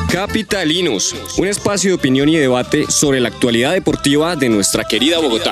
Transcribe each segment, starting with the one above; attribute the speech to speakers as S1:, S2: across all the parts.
S1: Capitalinos, un espacio de opinión y debate sobre la actualidad deportiva de nuestra querida Bogotá.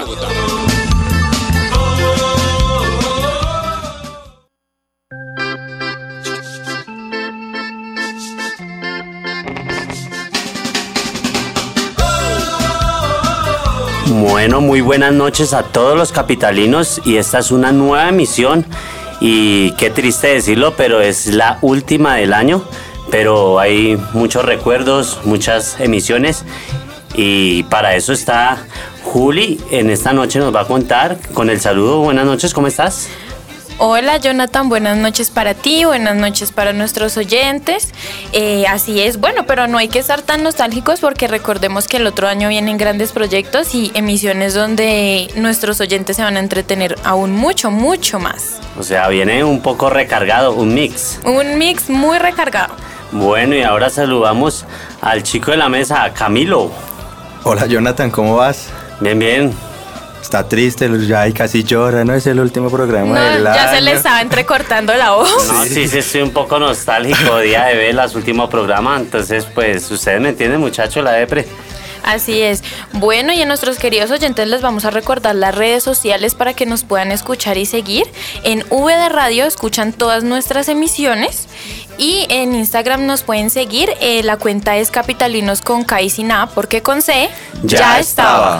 S2: Bueno, muy buenas noches a todos los capitalinos y esta es una nueva emisión y qué triste decirlo, pero es la última del año, pero hay muchos recuerdos, muchas emisiones y para eso está Juli. En esta noche nos va a contar con el saludo. Buenas noches, ¿cómo estás?
S3: Hola Jonathan, buenas noches para ti, buenas noches para nuestros oyentes. Así es, bueno, pero no hay que estar tan nostálgicos porque recordemos que el otro año vienen grandes proyectos y emisiones donde nuestros oyentes se van a entretener aún mucho más.
S2: O sea, viene un poco recargado, un mix.
S3: Un mix muy recargado.
S2: Bueno, y ahora saludamos al chico de la mesa, Camilo.
S4: Hola Jonathan, ¿cómo vas?
S2: Bien, bien.
S4: Está triste, ya ahí casi llora, ¿no? Es el último programa del año.
S3: Ya se le estaba entrecortando la voz.
S2: No, sí, estoy un poco nostálgico, día de velas, último programa, entonces pues ustedes me entienden, muchachos, la depre.
S3: Así es. Bueno, y a nuestros queridos oyentes les vamos a recordar las redes sociales para que nos puedan escuchar y seguir. En VD Radio escuchan todas nuestras emisiones y en Instagram nos pueden seguir. La cuenta es Capitalinos con K y sin A, porque con C ya estaba.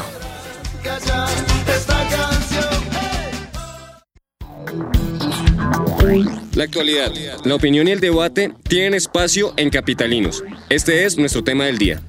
S1: La actualidad, la opinión y el debate tienen espacio en Capitalinos. Este es nuestro tema del día.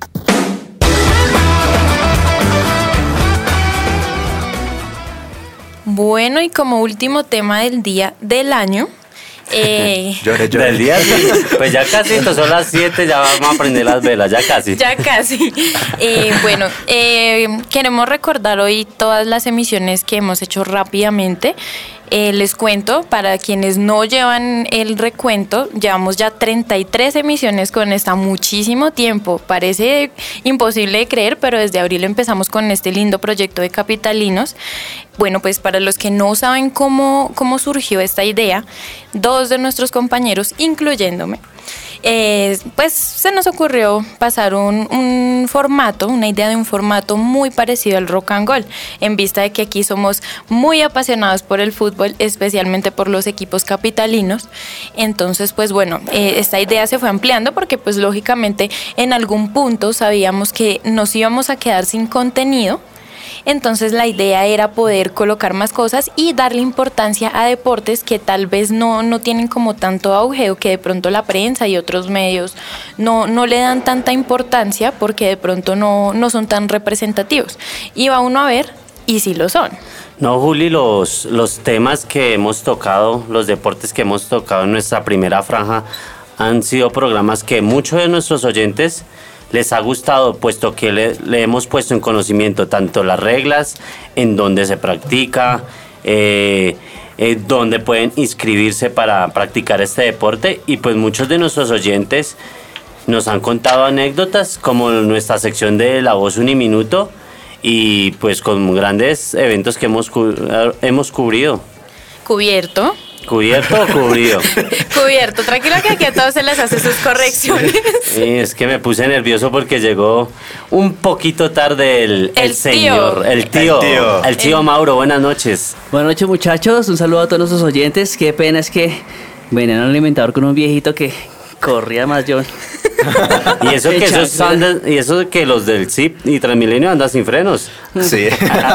S3: Bueno, y como último tema del día del año,
S4: Llore.
S2: Del día, sí. Pues ya casi, son las 7, ya vamos a prender las velas, ya casi.
S3: Ya casi. Bueno, queremos recordar hoy todas las emisiones que hemos hecho rápidamente. Les cuento, para quienes no llevan el recuento, llevamos ya 33 emisiones con esta, muchísimo tiempo. Parece imposible de creer, pero desde abril empezamos con este lindo proyecto de Capitalinos. Bueno, pues para los que no saben cómo surgió esta idea, dos de nuestros compañeros, incluyéndome, pues se nos ocurrió pasar un formato, una idea de un formato muy parecido al rock and roll, en vista de que aquí somos muy apasionados por el fútbol, especialmente por los equipos capitalinos. Entonces, pues bueno, esta idea se fue ampliando porque pues lógicamente en algún punto sabíamos que nos íbamos a quedar sin contenido. Entonces la idea era poder colocar más cosas y darle importancia a deportes que tal vez no tienen como tanto auge o que de pronto la prensa y otros medios no le dan tanta importancia porque de pronto no son tan representativos. Y va uno a ver y sí lo son.
S2: No, Juli, los temas que hemos tocado, los deportes que hemos tocado en nuestra primera franja han sido programas que muchos de nuestros oyentes les ha gustado, puesto que le hemos puesto en conocimiento tanto las reglas, en dónde se practica, dónde pueden inscribirse para practicar este deporte, y pues muchos de nuestros oyentes nos han contado anécdotas como nuestra sección de La Voz Uniminuto y pues con grandes eventos que hemos cubrido. ¿Cubierto o cubrido?
S3: Cubierto, tranquilo que aquí a todos se les hace sus correcciones.
S2: Sí, es que me puse nervioso porque llegó un poquito tarde el señor, el tío Mauro. Buenas noches.
S5: Buenas noches, muchachos, un saludo a todos nuestros oyentes. Qué pena es que venían al alimentador con un viejito que corría más yo.
S2: Y eso que los del ZIP y Transmilenio andan sin frenos.
S4: Sí.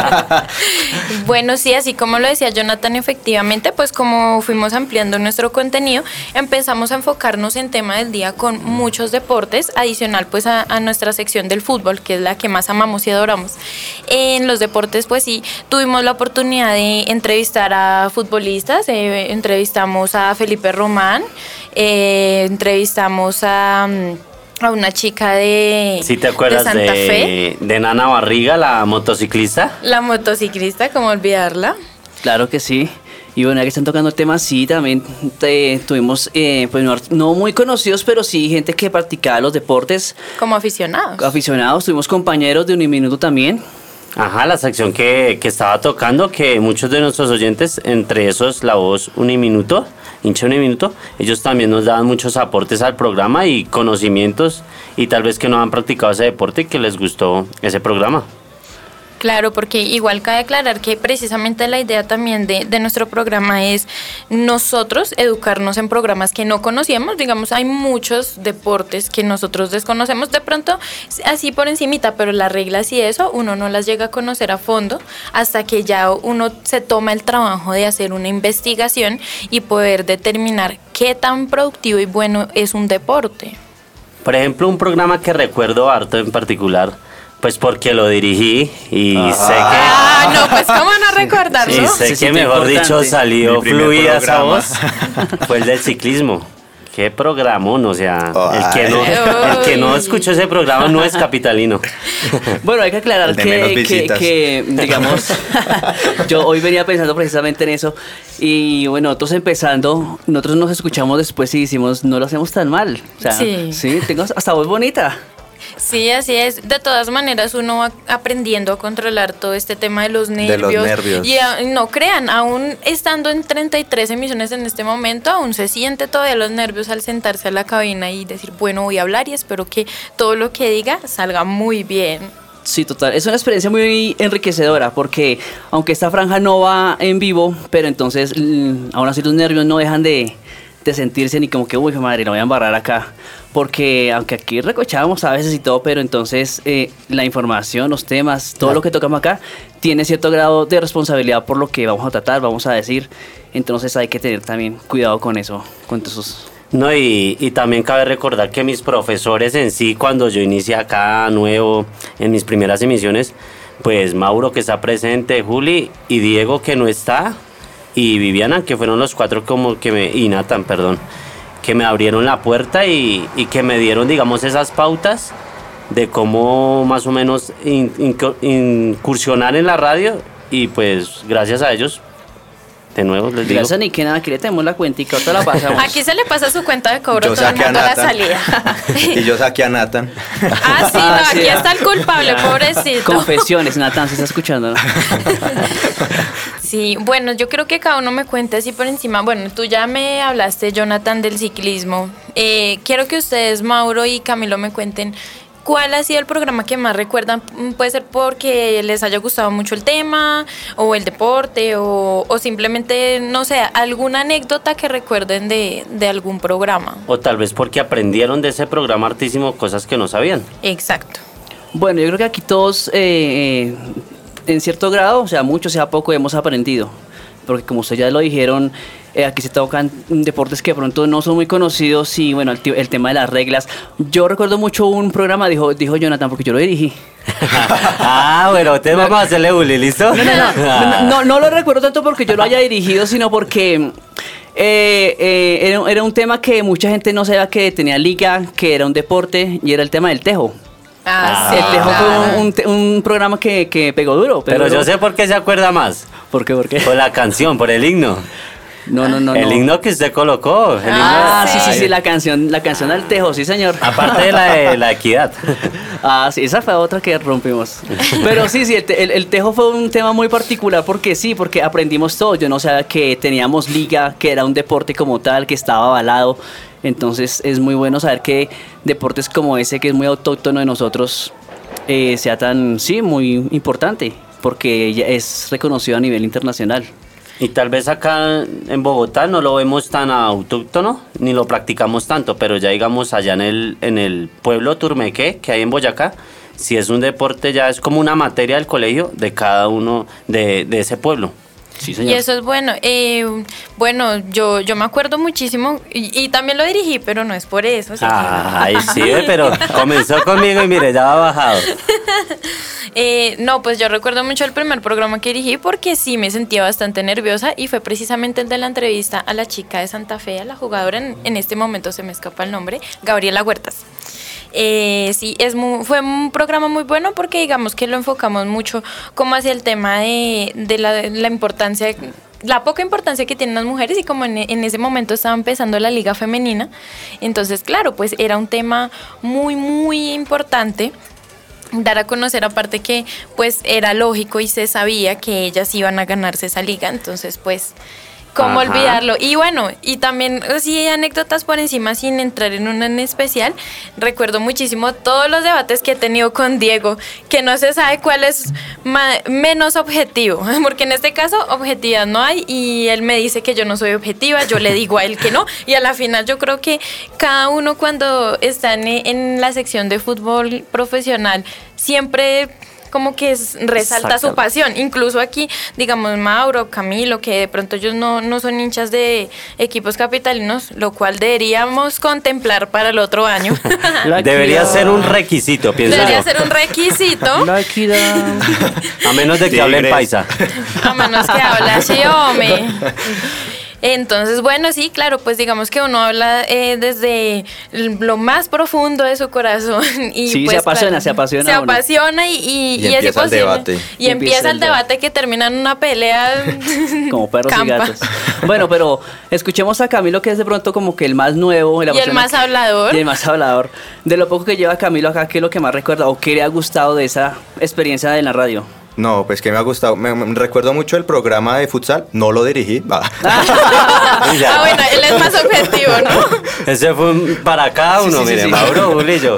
S3: Bueno, sí, así como lo decía Jonathan, efectivamente, pues como fuimos ampliando nuestro contenido, empezamos a enfocarnos en tema del día con muchos deportes, adicional pues a nuestra sección del fútbol, que es la que más amamos y adoramos. En los deportes, pues sí, tuvimos la oportunidad de entrevistar a futbolistas, entrevistamos a Felipe Román, entrevistamos a una chica de
S2: ¿Sí te acuerdas
S3: de Santa Fe?
S2: De Nana Barriga, la motociclista?
S3: La motociclista, ¿cómo olvidarla?
S5: Claro que sí. Y bueno, ya que están tocando el tema, sí, también tuvimos, pues no muy conocidos, pero sí gente que practicaba los deportes.
S3: Como aficionados.
S5: Aficionados, tuvimos compañeros de Uniminuto también.
S2: Ajá, la sección que estaba tocando, que muchos de nuestros oyentes, entre esos La Voz Uniminuto, Hincha un minuto, ellos también nos daban muchos aportes al programa y conocimientos, y tal vez que no han practicado ese deporte y que les gustó ese programa.
S3: Claro, porque igual cabe aclarar que precisamente la idea también de nuestro programa es nosotros educarnos en programas que no conocíamos. Digamos, hay muchos deportes que nosotros desconocemos de pronto así por encimita, pero las reglas y eso uno no las llega a conocer a fondo hasta que ya uno se toma el trabajo de hacer una investigación y poder determinar qué tan productivo y bueno es un deporte.
S2: Por ejemplo, un programa que recuerdo harto en particular, pues porque lo dirigí y sé que...
S3: no, pues cómo no recordarlo.
S2: Y sé que, mejor dicho, salió fluida esa voz. Fue el del ciclismo. Qué programón, o sea, el que no escuchó ese programa no es capitalino.
S5: Bueno, hay que aclarar que digamos, yo hoy venía pensando precisamente en eso, y bueno, nosotros empezando, nosotros nos escuchamos después y decimos, no lo hacemos tan mal. O sea, sí, tengo hasta voz bonita.
S3: Sí, así es. De todas maneras, uno va aprendiendo a controlar todo este tema de los nervios. Y no crean, aún estando en 33 emisiones en este momento, aún se siente todavía los nervios al sentarse a la cabina y decir, bueno, voy a hablar y espero que todo lo que diga salga muy bien.
S5: Sí, total. Es una experiencia muy enriquecedora porque aunque esta franja no va en vivo, pero entonces aún así los nervios no dejan de sentirse ni como que, uy, madre, la voy a embarrar acá. Porque aunque aquí recochábamos a veces y todo, pero entonces la información, los temas, todo lo que tocamos acá tiene cierto grado de responsabilidad por lo que vamos a tratar, vamos a decir. Entonces hay que tener también cuidado con eso, con esos...
S2: No, y también cabe recordar que mis profesores en sí, cuando yo inicié acá nuevo en mis primeras emisiones, pues Mauro, que está presente, Juli y Diego, que no está, y Viviana, que fueron los cuatro y Nathan, perdón, que me abrieron la puerta y que me dieron, digamos, esas pautas de cómo más o menos incursionar en la radio, y pues gracias a ellos, de nuevo les digo.
S5: Gracias, ni que nada, aquí le tenemos la cuentica, otra la pasamos.
S3: Aquí se le pasa su cuenta de cobro todo el mundo a la salida.
S4: Y yo saqué a Nathan.
S3: Aquí está el culpable, pobrecito.
S5: Confesiones, Nathan, se está escuchando, ¿no?
S3: Sí, bueno, yo creo que cada uno me cuente así por encima. Bueno, tú ya me hablaste, Jonathan, del ciclismo. Quiero que ustedes, Mauro y Camilo, me cuenten cuál ha sido el programa que más recuerdan. Puede ser porque les haya gustado mucho el tema, o el deporte, o simplemente, no sé, alguna anécdota que recuerden de algún programa.
S2: O tal vez porque aprendieron de ese programa hartísimo cosas que no sabían.
S3: Exacto.
S5: Bueno, yo creo que aquí todos... en cierto grado, o sea, mucho, sea poco, hemos aprendido. Porque como ustedes ya lo dijeron, aquí se tocan deportes que de pronto no son muy conocidos y bueno, el tema de las reglas. Yo recuerdo mucho un programa, dijo Jonathan, porque yo lo dirigí.
S2: Bueno, te vamos a hacerle bullying, ¿listo?
S5: No lo recuerdo tanto porque yo lo haya dirigido, sino porque era un tema que mucha gente no sabía que tenía liga, que era un deporte, y era el tema del tejo.
S3: Sí,
S5: el tejo fue un programa que pegó duro.
S2: Pero yo sé por qué se acuerda más.
S5: ¿Por qué?
S2: Por la canción, por el himno.
S5: No.
S2: El himno que usted colocó.
S5: Sí, la canción del tejo, sí, señor.
S2: Aparte de la equidad.
S5: Sí, esa fue otra que rompimos. Pero sí, el tejo fue un tema muy particular porque aprendimos todo. Yo no sabía que teníamos liga, que era un deporte como tal, que estaba avalado. Entonces es muy bueno saber que deportes como ese, que es muy autóctono de nosotros, sea tan, muy importante, porque ya es reconocido a nivel internacional.
S2: Y tal vez acá en Bogotá no lo vemos tan autóctono, ni lo practicamos tanto, pero ya digamos allá en el pueblo Turmequé, que hay en Boyacá, si es un deporte, ya es como una materia del colegio de cada uno de ese pueblo. Sí, señor.
S3: Y eso es bueno. Bueno, yo me acuerdo muchísimo y también lo dirigí, pero no es por eso.
S2: Ay, sí, pero comenzó conmigo y mire, ya va bajado.
S3: No, pues yo recuerdo mucho el primer programa que dirigí porque sí me sentía bastante nerviosa y fue precisamente el de la entrevista a la chica de Santa Fe, a la jugadora, en este momento se me escapa el nombre, Gabriela Huertas. Sí, fue un programa muy bueno porque digamos que lo enfocamos mucho como hacia el tema de la importancia, la poca importancia que tienen las mujeres, y como en ese momento estaba empezando la liga femenina, entonces claro, pues era un tema muy, muy importante dar a conocer, aparte que pues era lógico y se sabía que ellas iban a ganarse esa liga, entonces pues ¿Cómo
S2: Ajá.
S3: olvidarlo? Y bueno, y también, sí, anécdotas por encima, sin entrar en una en especial. Recuerdo muchísimo todos los debates que he tenido con Diego, que no se sabe cuál es menos objetivo, porque en este caso objetividad no hay, y él me dice que yo no soy objetiva, yo le digo a él que no, y a la final yo creo que cada uno cuando está en la sección de fútbol profesional, siempre como que resalta su pasión. Incluso aquí, digamos, Mauro, Camilo, que de pronto ellos no son hinchas de equipos capitalinos, lo cual deberíamos contemplar para el otro año.
S2: Debería ser un requisito, pienso
S3: Debería
S2: yo.
S3: ser un requisito,
S5: La equidad.
S2: A menos de que hablen paisa.
S3: a menos que habla así, hombre. Entonces, bueno, sí, claro, pues digamos que uno habla desde lo más profundo de su corazón. Y
S5: Sí,
S3: pues,
S5: se apasiona,
S3: claro,
S5: se apasiona
S3: Se
S5: uno.
S3: apasiona y es
S4: empieza el
S3: imposible.
S4: debate.
S3: Y empieza el debate que termina en una pelea.
S5: Como perros y
S3: campa.
S5: gatos. Bueno, pero escuchemos a Camilo, que es de pronto como que el más nuevo.
S3: Y el más hablador.
S5: Y el más hablador. De lo poco que lleva Camilo acá, ¿qué es lo que más recuerda o qué le ha gustado de esa experiencia en la radio?
S4: No, pues que me ha gustado. Me recuerdo mucho el programa de futsal. No lo dirigí.
S3: Ah, bueno, él es más objetivo, ¿no?
S2: Ese fue para cada uno,
S4: Sí, sí,
S2: mire,
S4: sí.
S2: Mauro, Juli y yo.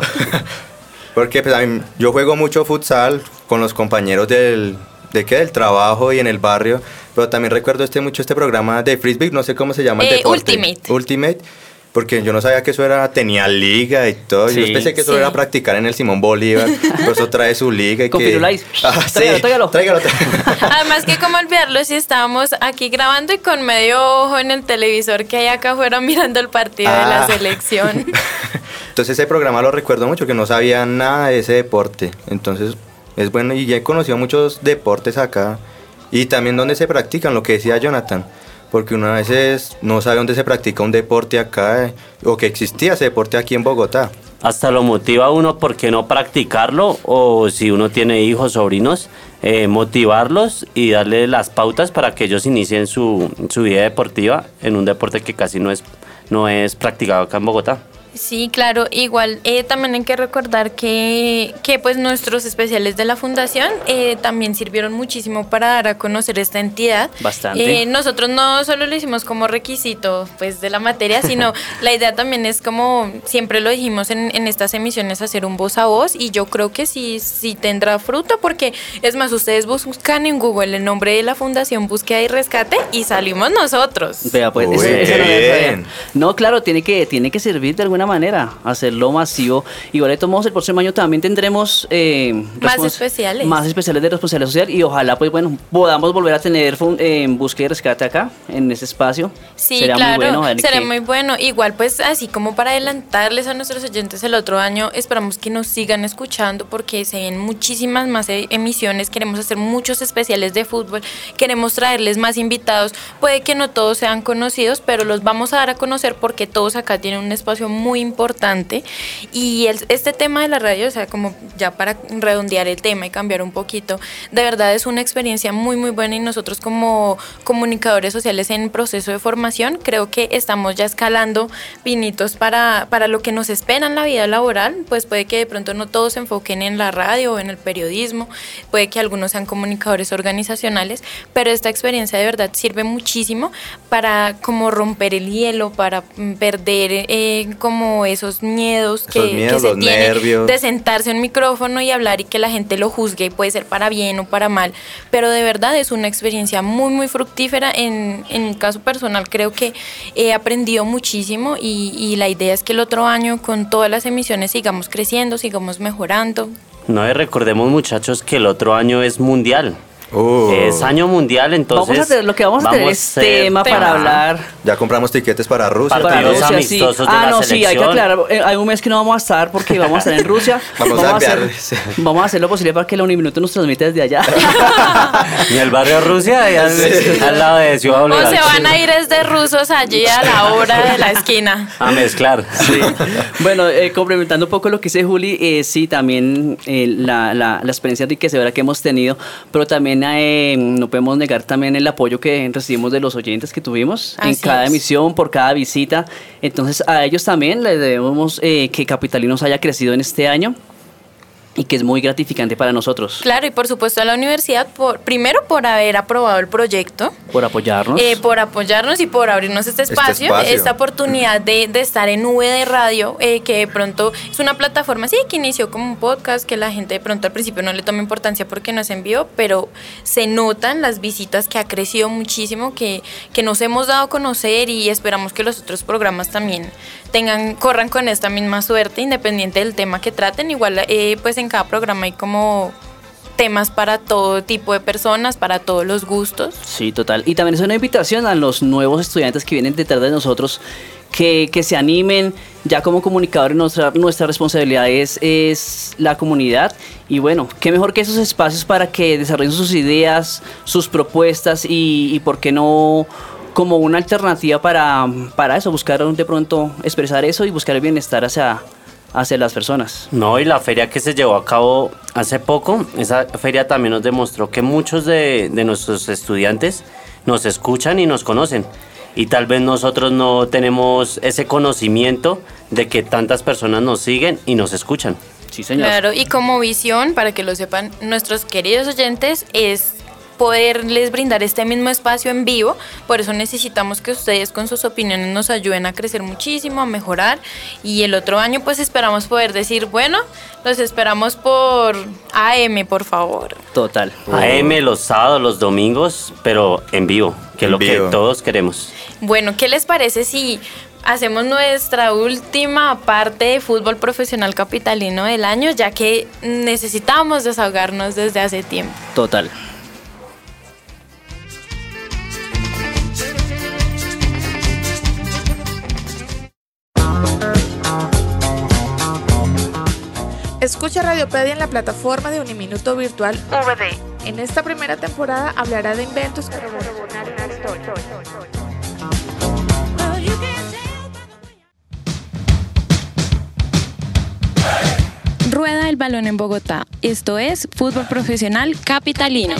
S4: Porque pues, yo juego mucho futsal con los compañeros del trabajo y en el barrio. Pero también recuerdo mucho este programa de frisbee. No sé cómo se llama el deporte. Ultimate. Porque yo no sabía que eso tenía liga y todo.
S5: Sí.
S4: Yo pensé que eso
S3: Sí.
S4: era practicar en el Simón Bolívar. Pero eso trae su liga. Y
S5: Con
S4: que...
S5: Firulais.
S4: Sí,
S5: Tráigalo.
S4: tráigalo.
S3: Además que como olvidarlo si estábamos aquí grabando y con medio ojo en el televisor que hay acá afuera mirando el partido de la selección.
S4: Entonces ese programa lo recuerdo mucho, que no sabía nada de ese deporte. Entonces es bueno y ya he conocido muchos deportes acá. Y también donde se practican, lo que decía Jonathan. Porque uno a veces no sabe dónde se practica un deporte acá o que existía ese deporte aquí en Bogotá.
S2: Hasta lo motiva a uno, ¿por qué no practicarlo? O si uno tiene hijos, sobrinos, motivarlos y darle las pautas para que ellos inicien su vida deportiva en un deporte que casi no es practicado acá en Bogotá.
S3: Sí, claro, igual también hay que recordar que pues nuestros especiales de la fundación también sirvieron muchísimo para dar a conocer esta entidad.
S5: Bastante.
S3: Nosotros no solo lo hicimos como requisito pues de la materia, sino la idea también es, como siempre lo dijimos en estas emisiones, hacer un voz a voz, y yo creo que sí tendrá fruto, porque es más, ustedes buscan en Google el nombre de la fundación Búsqueda y Rescate y salimos nosotros.
S5: Vea, pues,
S4: Muy
S5: eso no lo sabía.
S4: bien.
S5: No, claro, tiene que servir de alguna manera, hacerlo masivo. Igual de todos modos, el próximo año también tendremos
S3: Más especiales.
S5: Más especiales de responsabilidad social, y ojalá, pues bueno, podamos volver a tener búsqueda y rescate acá, en ese espacio.
S3: Sí,
S5: Sería
S3: claro,
S5: muy bueno.
S3: será muy bueno. Igual, pues, así como para adelantarles a nuestros oyentes el otro año, esperamos que nos sigan escuchando, porque se ven muchísimas más emisiones. Queremos hacer muchos especiales de fútbol, queremos traerles más invitados. Puede que no todos sean conocidos, pero los vamos a dar a conocer porque todos acá tienen un espacio muy importante. Y este tema de la radio, o sea, como ya para redondear el tema y cambiar un poquito, de verdad es una experiencia muy, muy buena, y nosotros como comunicadores sociales en proceso de formación, creo que estamos ya escalando pinitos para lo que nos espera en la vida laboral. Pues puede que de pronto no todos se enfoquen en la radio o en el periodismo, puede que algunos sean comunicadores organizacionales, pero esta experiencia de verdad sirve muchísimo para como romper el hielo, para perder como esos miedos que se
S4: los
S3: tienen
S4: nervios.
S3: de sentarse en un micrófono y hablar y que la gente lo juzgue, y puede ser para bien o para mal, pero de verdad es una experiencia muy, muy fructífera. En mi caso personal creo que he aprendido muchísimo, y la idea es que el otro año con todas las emisiones sigamos creciendo, sigamos mejorando.
S2: No, y recordemos, muchachos, que el otro año es mundial. Es año mundial, entonces
S5: Vamos a hacer lo que vamos a tener es tema para hablar.
S4: Ya compramos tiquetes para Rusia.
S2: Partidos
S5: Rusia,
S2: amistosos de la
S5: no, sí, hay que
S2: selección.
S5: aclarar. Hay un mes que no vamos a estar porque vamos a estar en Rusia.
S4: Vamos a
S5: hacer,
S4: enviarles.
S5: vamos a hacer lo posible para que la Uniminuto nos transmita desde allá.
S2: Y el barrio Rusia, allá al lado de Ciudad
S3: O
S2: Bolívar.
S3: se van a ir desde rusos allí a la hora de la esquina.
S2: A mezclar.
S5: Sí. Bueno, complementando un poco lo que dice Juli, sí, también la experiencia enriquecedora que hemos tenido, pero también no podemos negar también el apoyo que recibimos de los oyentes que tuvimos en
S3: Así
S5: cada
S3: es.
S5: emisión, por cada visita. Entonces a ellos también les debemos que Capitalinos haya crecido en este año. y que es muy gratificante para nosotros.
S3: Claro, y por supuesto a la universidad, primero por haber aprobado el proyecto.
S5: Por apoyarnos.
S3: Por apoyarnos y por abrirnos este espacio. Esta oportunidad de estar en Nube de Radio, que de pronto es una plataforma, sí, que inició como un podcast, que la gente de pronto al principio no le toma importancia porque no es en vivo, pero se notan las visitas, que ha crecido muchísimo, que nos hemos dado a conocer, y esperamos que los otros programas también corran con esta misma suerte, independiente del tema que traten. Igual, pues en cada programa hay como temas para todo tipo de personas, para todos los gustos.
S5: Sí, total. Y también es una invitación a los nuevos estudiantes que vienen detrás de nosotros, que se animen. Ya como comunicadores, nuestra responsabilidad es la comunidad, y bueno, qué mejor que esos espacios para que desarrollen sus ideas, sus propuestas, y por qué no como una alternativa para eso, buscar de pronto expresar eso y buscar el bienestar hacia las personas.
S2: No, y la feria que se llevó a cabo hace poco, esa feria también nos demostró que muchos de nuestros estudiantes nos escuchan y nos conocen, y tal vez nosotros no tenemos ese conocimiento de que tantas personas nos siguen y nos escuchan.
S5: Sí, señor.
S3: Claro, y como visión, para que lo sepan nuestros queridos oyentes, es poderles brindar este mismo espacio en vivo. Por eso necesitamos que ustedes con sus opiniones nos ayuden a crecer muchísimo, a mejorar, y el otro año pues esperamos poder decir, bueno, los esperamos por AM, por favor.
S5: Total.
S2: AM los sábados, los domingos, pero en vivo, que es lo que todos queremos.
S3: Bueno, ¿qué les parece si hacemos nuestra última parte de fútbol profesional capitalino del año, ya que necesitamos desahogarnos desde hace tiempo?
S5: Total.
S6: Escucha Radiopedia en la plataforma de Uniminuto Virtual VD. En esta primera temporada hablará de inventos que revolucionaron la historia.
S7: Rueda el balón en Bogotá. Esto es Fútbol Profesional Capitalino.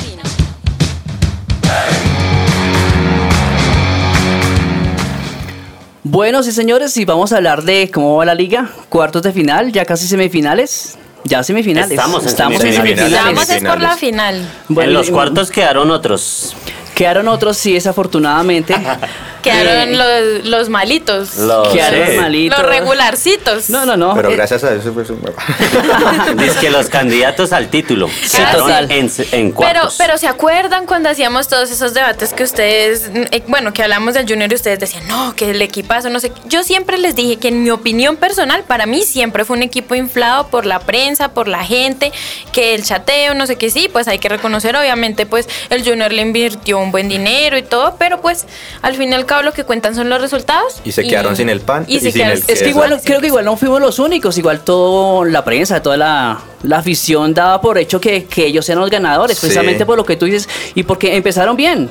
S5: Bueno, sí, señores, y vamos a hablar de cómo va la liga. Cuartos de final, ya casi semifinales. Ya semifinales.
S2: Estamos en
S5: semifinales.
S3: Vamos es por la final.
S5: Bueno,
S2: en los cuartos quedaron otros.
S5: Quedaron otros, sí, desafortunadamente.
S3: Quedaron los malitos.
S5: Quedaron malitos.
S3: Los regularcitos.
S5: No.
S4: Pero gracias a eso, pues.
S2: Dice que los candidatos al título quedaron en cuartos.
S3: Pero ¿se acuerdan cuando hacíamos todos esos debates que ustedes, que hablamos del Junior y ustedes decían, no, que el equipazo, no sé? Yo siempre les dije que en mi opinión personal, para mí siempre fue un equipo inflado por la prensa, por la gente, que el chateo, no sé qué, sí, pues hay que reconocer, obviamente, pues el Junior le invirtió un buen dinero y todo, pero pues al fin y al cabo lo que cuentan son los resultados.
S4: Y se quedaron sin el pan y sin el queso.
S5: Es que igual, creo que igual no fuimos los únicos, igual toda la prensa, toda la afición daba por hecho que ellos eran los ganadores, precisamente por lo que tú dices, y porque empezaron bien,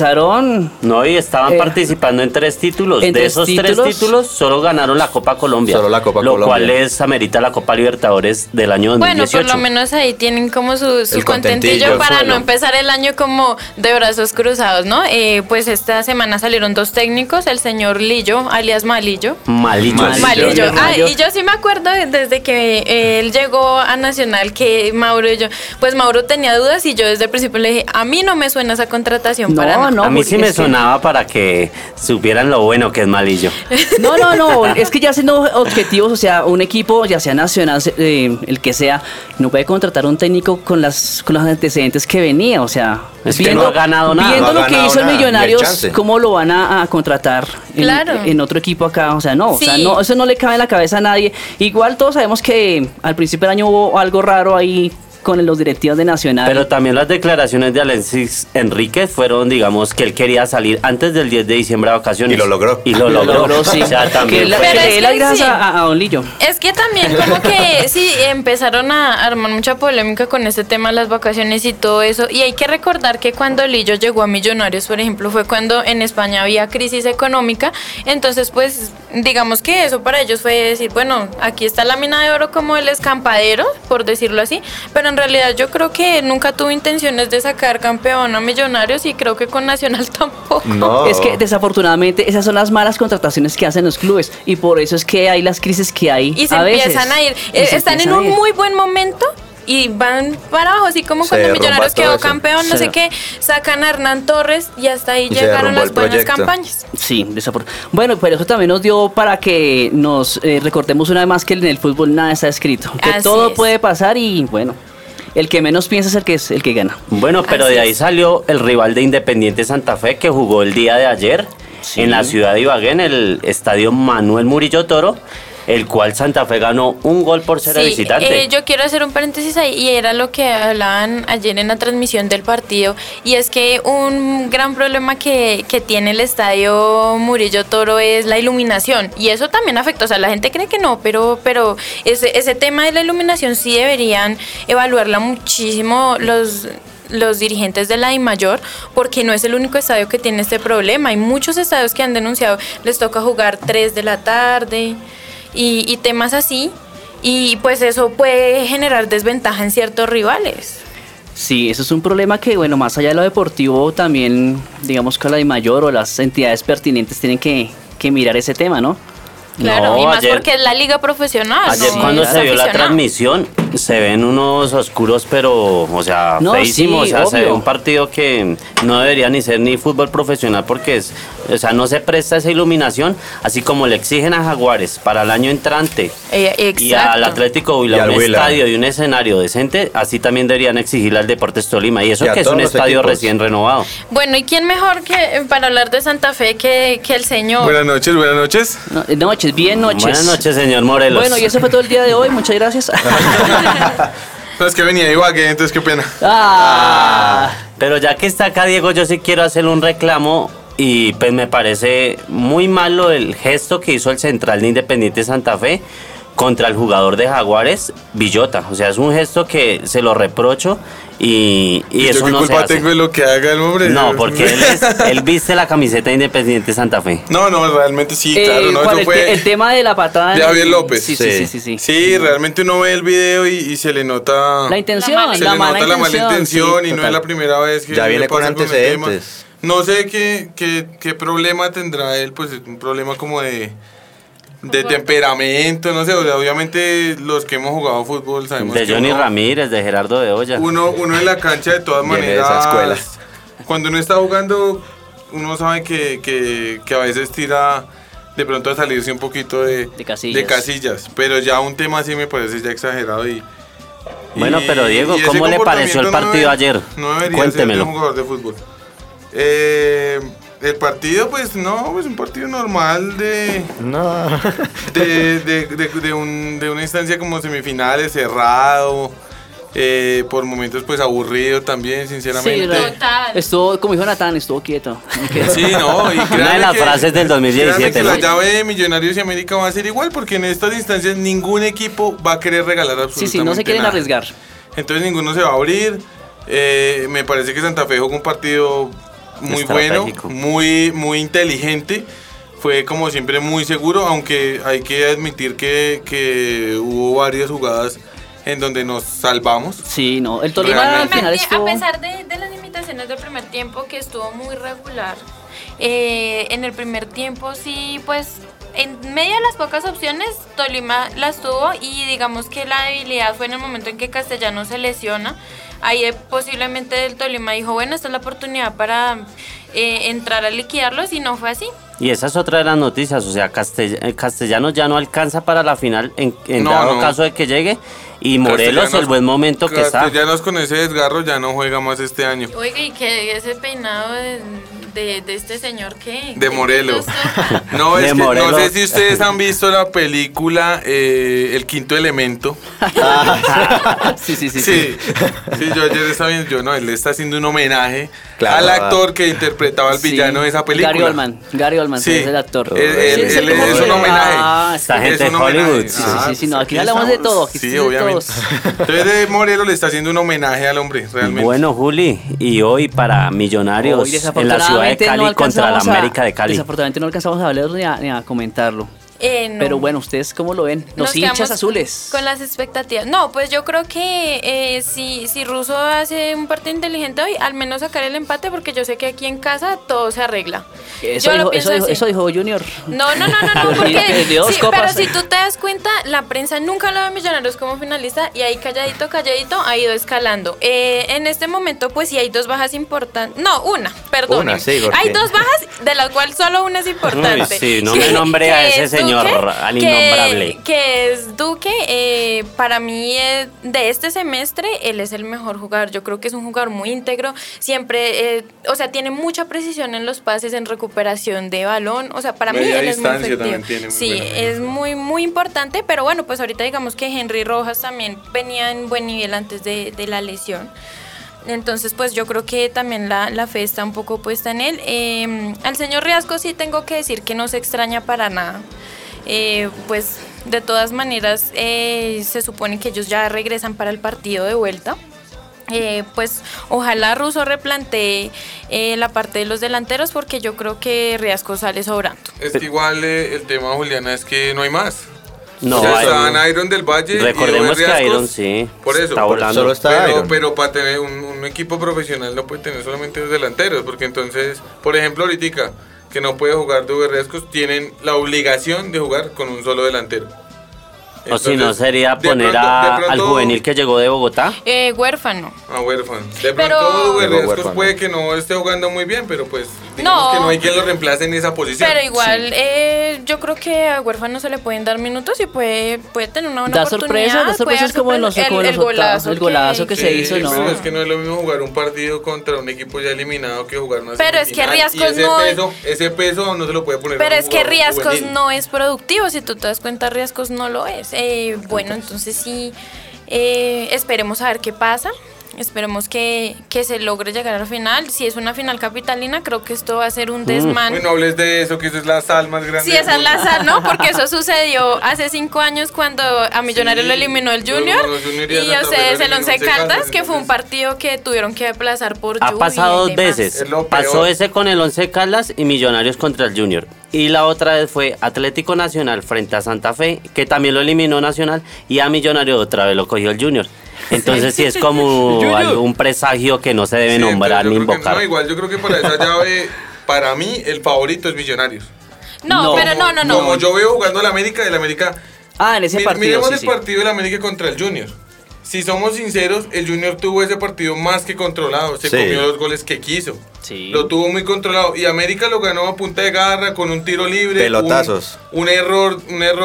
S2: No, y estaban participando en 3 títulos. De esos 3 títulos, solo ganaron la Copa Colombia.
S4: Solo la Copa Colombia.
S2: Lo cual amerita la Copa Libertadores del año 2018.
S3: Bueno, por lo menos ahí tienen como su contentillo para no empezar el año como de brazos cruzados, ¿no? Pues esta semana salieron 2 técnicos, el señor Lillo, alias Malillo.
S2: Malillo.
S3: Y yo sí me acuerdo desde que él llegó a Nacional que Mauro tenía dudas, y yo desde el principio le dije, a mí no me suena esa contratación para nada.
S2: No, a mí sí me sonaba para que supieran lo bueno que es Malillo.
S5: No, es que ya siendo objetivos, o sea, un equipo, ya sea Nacional, el que sea, no puede contratar un técnico con los antecedentes que venía, o sea,
S2: es que no ha ganado nada.
S5: Viendo lo que hizo el Millonarios, ¿cómo lo van a contratar en otro equipo acá? O sea, eso no le cabe en la cabeza a nadie. Igual todos sabemos que al principio del año hubo algo raro ahí con los directivos de Nacional.
S2: Pero también las declaraciones de Alexis Enríquez fueron, digamos, que él quería salir antes del 10 de diciembre a vacaciones.
S4: Y lo logró.
S5: Sí.
S2: O sea, también
S5: gracias a Don Lillo.
S3: Es que también como que sí, empezaron a armar mucha polémica con este tema de las vacaciones y todo eso. Y hay que recordar que cuando Lillo llegó a Millonarios, por ejemplo, fue cuando en España había crisis económica. Entonces, pues, digamos que eso para ellos fue decir, bueno, aquí está la mina de oro como el escampadero, por decirlo así. Pero en realidad yo creo que nunca tuvo intenciones de sacar campeón a Millonarios, y creo que con Nacional tampoco.
S4: No.
S5: Es que desafortunadamente esas son las malas contrataciones que hacen los clubes, y por eso es que hay las crisis que hay.
S3: Y se empiezan a ir. Están en un muy buen momento, y van para abajo, así como
S4: Se
S3: cuando
S4: derrumba
S3: Millonarios
S4: todo
S3: quedó
S4: eso.
S3: campeón, no
S5: Sí.
S3: sé qué, sacan a Hernán Torres y hasta ahí
S4: Y se
S3: llegaron
S4: derrumbó
S3: las
S4: el
S3: buenas
S4: proyecto.
S3: campañas.
S5: Sí, bueno, pero eso también nos dio para que nos recordemos una vez más que en el fútbol nada está escrito, que
S3: Así
S5: todo
S3: es.
S5: puede pasar y bueno, el que menos piensa es el que gana.
S2: Bueno, pero
S3: Así
S2: de ahí
S3: es.
S2: salió el rival de Independiente Santa Fe que jugó el día de ayer
S5: Sí.
S2: en la ciudad de Ibagué, en el estadio Manuel Murillo Toro, el cual Santa Fe ganó 1 gol por ser visitante.
S3: Yo quiero hacer un paréntesis ahí y era lo que hablaban ayer en la transmisión del partido y es que un gran problema que tiene el estadio Murillo Toro es la iluminación y eso también afecta, o sea, la gente cree que no, pero ese tema de la iluminación sí deberían evaluarla muchísimo los dirigentes de la DIMAYOR, porque no es el único estadio que tiene este problema. Hay muchos estadios que han denunciado, les toca jugar 3 de la tarde y temas así, y pues eso puede generar desventaja en ciertos rivales.
S5: Sí, eso es un problema que, bueno, más allá de lo deportivo, también, digamos que la DIMAYOR o las entidades pertinentes tienen que mirar ese tema, ¿no?
S3: Claro,
S2: No,
S3: y más
S2: ayer-
S3: porque es la liga profesional.
S2: Ayer
S3: ¿no?
S2: cuando
S3: Es
S2: se vio la
S3: aficionado.
S2: transmisión, se ven unos oscuros, pero, o sea,
S5: No,
S2: feísimos.
S5: sí,
S2: o sea, se ve
S5: obvio.
S2: un partido que no debería ni ser ni fútbol profesional porque o sea, no se presta esa iluminación, así como le exigen a Jaguares para el año entrante y al
S3: Exacto.
S2: Atlético
S4: Y
S2: Huila
S4: al
S2: un
S4: Huila.
S2: estadio y un escenario decente, así también deberían exigirle al Deportes Tolima. Y eso
S4: Y a
S2: que es
S4: todos
S2: un
S4: los
S2: estadio
S4: equipos.
S2: recién renovado.
S3: Bueno, ¿y quién mejor que para hablar de Santa Fe que el señor?
S8: Buenas noches, buenas noches.
S5: Noches, bien noches.
S2: Buenas noches, señor Morelos.
S5: Bueno, y eso fue todo el día de hoy, muchas gracias.
S8: No, es que venía de Ibagué, entonces qué pena.
S2: Pero ya que está acá Diego, yo sí quiero hacerle un reclamo y pues me parece muy malo el gesto que hizo el central de Independiente Santa Fe contra el jugador de Jaguares, Villota. O sea, es un gesto que se lo reprocho y
S8: ¿Y
S2: eso
S8: yo qué
S2: no se
S8: culpa
S2: hace.
S8: tengo de lo que haga el hombre?
S2: No, porque él viste la camiseta de Independiente Santa Fe.
S8: No, realmente sí, claro, no,
S5: ¿cuál?
S8: eso fue
S5: El tema de la patada.
S8: de Javier López.
S5: Sí.
S8: Sí, realmente uno ve el video y se le nota...
S5: La intención,
S8: se
S5: la
S8: le
S5: mala
S8: nota la mala intención
S5: sí,
S8: y no
S5: total.
S8: es la primera vez que
S4: Ya
S8: le
S4: viene con
S8: pasa el
S4: antecedentes.
S8: tema. No sé qué problema tendrá él, pues es un problema como de temperamento, no sé, o sea, obviamente los que hemos jugado fútbol sabemos
S2: De
S8: que
S2: Johnny
S8: uno-
S2: Ramírez, de Gerardo de Olla.
S8: Uno en la cancha de todas
S4: Viene de
S8: maneras.
S4: esa escuela.
S8: Cuando uno está jugando, uno sabe que a veces tira de pronto a salirse un poquito de casillas. Pero ya un tema así me parece ya exagerado
S2: Bueno, pero Diego,
S8: ese
S2: ¿cómo le pareció el
S8: comportamiento
S2: partido ayer?
S8: No debería
S2: Cuéntemelo.
S8: ser de un jugador de fútbol. El partido, pues no, pues un partido normal
S4: No.
S8: de una instancia como semifinales, cerrado, por momentos pues aburrido también, sinceramente.
S3: Total.
S5: Estuvo, como dijo Natán, estuvo quieto.
S8: Sí, no, y
S2: Una de las frases del 2017,
S8: créanme que
S2: ¿no?
S8: la llave de Millonarios y América va a ser igual, porque en estas instancias ningún equipo va a querer regalar absolutamente
S5: Sí, no se quieren
S8: nada.
S5: arriesgar.
S8: Entonces ninguno se va a abrir. Me parece que Santa Fe jugó un partido muy bueno,
S2: Estratégico.
S8: muy inteligente. Fue como siempre muy seguro, aunque hay que admitir que hubo varias jugadas en donde nos salvamos.
S5: Sí, no, el Tolima al
S8: Realmente.
S5: final estuvo...
S3: A pesar de las limitaciones del primer tiempo, que estuvo muy regular, en el primer tiempo sí, pues en medio de las pocas opciones, Tolima las tuvo y digamos que la debilidad fue en el momento en que Castellanos se lesiona. Ahí posiblemente el Tolima dijo, bueno, esta es la oportunidad para entrar a liquidarlos y no fue así.
S2: Y esa es otra de las noticias, o sea, Castellanos ya no alcanza para la final en
S8: No,
S2: dado
S8: no.
S2: caso de que llegue, y Morelos
S8: Castellanos-
S2: el buen momento que está.
S8: Castellanos con ese desgarro ya no juega más este año.
S3: Oiga, y que ese peinado de este señor que...
S8: De Morelos. No,
S2: De
S8: es que no
S2: Morelos.
S8: sé si ustedes han visto la película El Quinto Elemento.
S5: Sí.
S8: Sí, yo ayer estaba viendo, él le está haciendo un homenaje
S4: Claro.
S8: al actor que interpretaba al villano de esa película.
S5: Gary Oldman,
S8: Sí.
S5: es el actor.
S8: Él
S5: Sí,
S8: es
S5: como-
S8: un homenaje.
S5: Ah,
S2: Esta
S8: Es
S2: gente
S8: un
S2: de Hollywood.
S8: homenaje.
S5: Sí, no, aquí
S8: pues,
S5: hablamos de
S8: estamos.
S5: todo, aquí
S8: Sí,
S5: de
S8: obviamente.
S5: todos.
S8: Entonces Morelos le está haciendo un homenaje al hombre, realmente.
S2: Bueno, Juli, y hoy para Millonarios
S5: Hoy,
S2: en la ciudad de
S5: desafortunadamente,
S2: Cali
S5: no
S2: contra la
S5: alcanzamos
S2: América de Cali.
S5: Desafortunadamente no alcanzamos a hablar ni a comentarlo.
S3: No.
S5: Pero bueno, ¿ustedes cómo lo ven? Los hinchas azules.
S3: Con las expectativas. No, pues yo creo que si Russo hace un partido inteligente hoy, al menos sacar el empate, porque yo sé que aquí en casa todo se arregla.
S5: Eso dijo Junior.
S3: No, porque pero si tú te das cuenta, la prensa nunca lo ve a Millonarios como finalista y ahí calladito ha ido escalando. En este momento, pues sí hay dos bajas importantes. No, perdón. Hay dos bajas, de las cuales solo una es importante.
S2: Uy, sí, no me nombre a ese señor, al innombrable.
S3: Que es Duque. Para mí, de este semestre, él es el mejor jugador. Yo creo que es un jugador muy íntegro. Siempre, tiene mucha precisión en los pases, en recuperación de balón. O sea, para mí él es muy efectivo. Sí, es muy, muy importante. Pero bueno, pues ahorita digamos que Henry Rojas también venía en buen nivel antes de la lesión. Entonces, pues yo creo que también la fe está un poco puesta en él. Al señor Riascos sí tengo que decir que no se extraña para nada. Pues de todas maneras se supone que ellos ya regresan para el partido de vuelta. Pues ojalá Russo replantee la parte de los delanteros, porque yo creo que Riascos sale sobrando.
S8: Es que igual el tema, Juliana, es que no hay más.
S2: No,
S8: estaban Iron del Valle.
S2: Recordemos que Iron sí.
S8: Por eso,
S2: está volando.
S8: Pero para tener un equipo profesional no puede tener solamente dos delanteros, porque entonces, por ejemplo, ahorita que no puede jugar de Riascos, tienen la obligación de jugar con un solo delantero.
S2: Entonces, o si no, sería poner al juvenil que llegó de Bogotá.
S3: Huérfano.
S8: Huérfano. De pronto Riascos puede que no esté jugando muy bien, pero pues digamos que no hay quien lo reemplace en esa posición.
S3: Pero igual, yo creo que a Huérfano se le pueden dar minutos y puede tener una buena oportunidad.
S5: Da sorpresas como el golazo que se hizo, ¿no?
S8: Pero es que no es lo mismo jugar un partido contra un equipo ya eliminado que jugar una
S3: Pero es que Riascos
S8: ese peso no se lo puede poner.
S3: Pero es que Riascos no es productivo, si tú te das cuenta, Riascos no lo es. Bueno, entonces sí, esperemos a ver qué pasa. Esperemos que se logre llegar al final. Si es una final capitalina, creo que esto va a ser un desmán.
S8: No hables de eso, que eso es la sal más grande.
S3: Sí, esa es la sal, ¿no? Porque eso sucedió hace 5 años cuando a Millonarios lo eliminó el Junior. Y a ustedes el Once Caldas, que fue un partido que tuvieron que desplazar por lluvia.
S2: Ha pasado 2 veces. Pasó ese con el Once Caldas y Millonarios contra el Junior. Y la otra vez fue Atlético Nacional frente a Santa Fe, que también lo eliminó Nacional, y a Millonarios otra vez lo cogió el Junior. Entonces sí es como un presagio que no se debe nombrar ni invocar.
S8: No, igual yo creo que para esa llave, para mí el favorito es Millonarios.
S3: No.
S8: Como yo veo jugando el América,
S5: en ese partido.
S8: Miremos el partido del América contra el Junior. Si somos sinceros, el Junior tuvo ese partido más que controlado. Se comió los goles que quiso.
S2: Sí.
S8: Lo tuvo muy controlado. Y América lo ganó a punta de garra, con un tiro libre.
S4: Pelotazos.
S8: Un error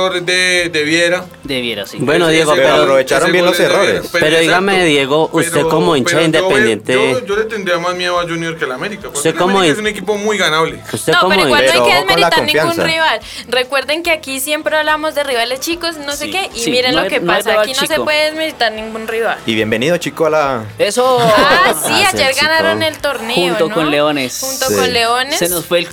S8: de Viera.
S5: De Viera, sí.
S2: Bueno, Diego,
S4: pero aprovecharon bien los errores.
S2: Pero dígame, Diego, usted como hincha independiente.
S8: Yo le tendría más miedo a Junior que al América. Porque
S2: el América
S8: es un equipo muy ganable.
S3: No, pero igual no hay que desmeritar ningún rival. Recuerden que aquí siempre hablamos de rivales chicos, no sé qué. Y miren lo que pasa. Aquí no se puede desmeritar ningún rival.
S4: Y bienvenido, Chico, a la...
S5: Eso.
S3: Sí, ayer ganaron el torneo,
S5: junto con Leones.
S3: Con Leones.
S5: Se nos fue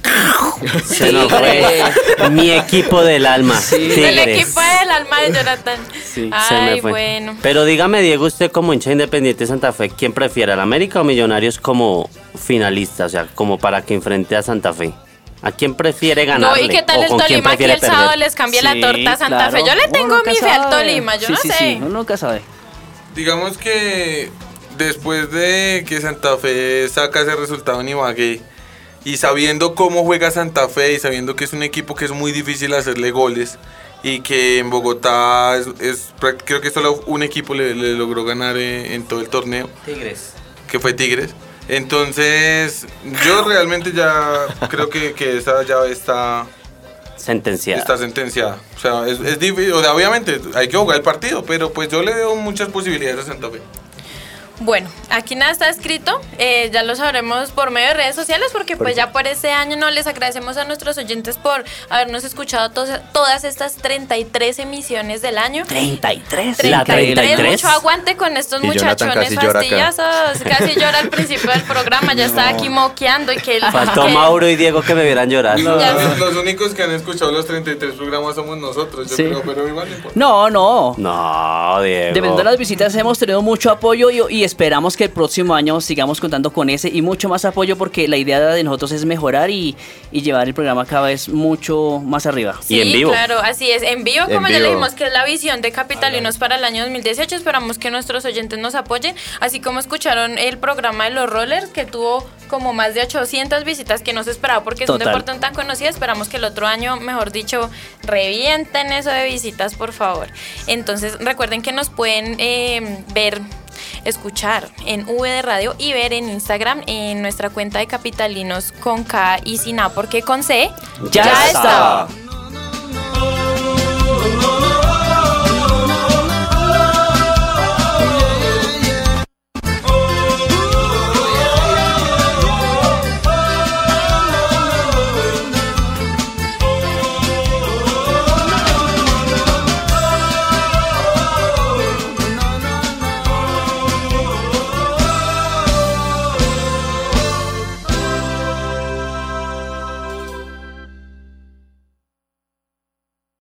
S2: mi equipo del alma. Sí.
S3: El equipo del alma de Jonathan.
S2: Sí, se me fue. Bueno. Pero dígame, Diego, usted como hincha independiente de Santa Fe, ¿quién prefiere, al América o Millonarios como finalista? O sea, como para que enfrente a Santa Fe. ¿A quién prefiere ganarle?
S3: No, ¿y qué tal el Tolima que el sábado les cambia la torta a Santa Fe? Yo le tengo mi fe al Tolima, yo no sé.
S5: Sí, uno nunca sabe.
S8: Digamos que después de que Santa Fe saca ese resultado en Ibagué, y sabiendo cómo juega Santa Fe y sabiendo que es un equipo que es muy difícil hacerle goles, y que en Bogotá creo que solo un equipo le logró ganar en todo el torneo.
S2: Tigres.
S8: Que fue Tigres. Entonces, yo realmente ya creo que esa llave está
S2: sentenciada.
S8: Está sentenciada. O sea, es difícil. O sea, obviamente hay que jugar el partido, pero pues yo le veo muchas posibilidades a Santa Fe.
S3: Bueno, aquí nada está escrito, ya lo sabremos por medio de redes sociales, porque pues ya por este año no les agradecemos a nuestros oyentes por habernos escuchado todas estas 33 emisiones del año.
S5: 33.
S2: La 33.
S3: Mucho aguante con estos muchachones fastidiosos. Casi llora al principio del programa, ya estaba aquí moqueando y que
S2: faltó Mauro y Diego que me vieran llorar.
S8: Los únicos que han escuchado los 33 programas somos nosotros, yo creo, pero igual no importa.
S5: No,
S2: Diego.
S5: Dependiendo de las visitas hemos tenido mucho apoyo y y esperamos que el próximo año sigamos contando con ese y mucho más apoyo, porque la idea de nosotros es mejorar y llevar el programa cada vez mucho más arriba.
S3: Sí,
S2: y en vivo.
S3: Claro, así es, en vivo, como
S4: En
S3: ya le
S4: vivo.
S3: dijimos que es la visión de Capitalinos para el año 2018, esperamos que nuestros oyentes nos apoyen, así como escucharon el programa de los rollers, que tuvo como más de 800 visitas, que no se esperaba porque es un
S5: Total.
S3: deporte tan conocido. Esperamos que el otro año, mejor dicho, revienten eso de visitas, por favor. Entonces recuerden que nos pueden escuchar en V de Radio y ver en Instagram en nuestra cuenta de Capitalinos con K y sin A, porque con C
S5: Ya está.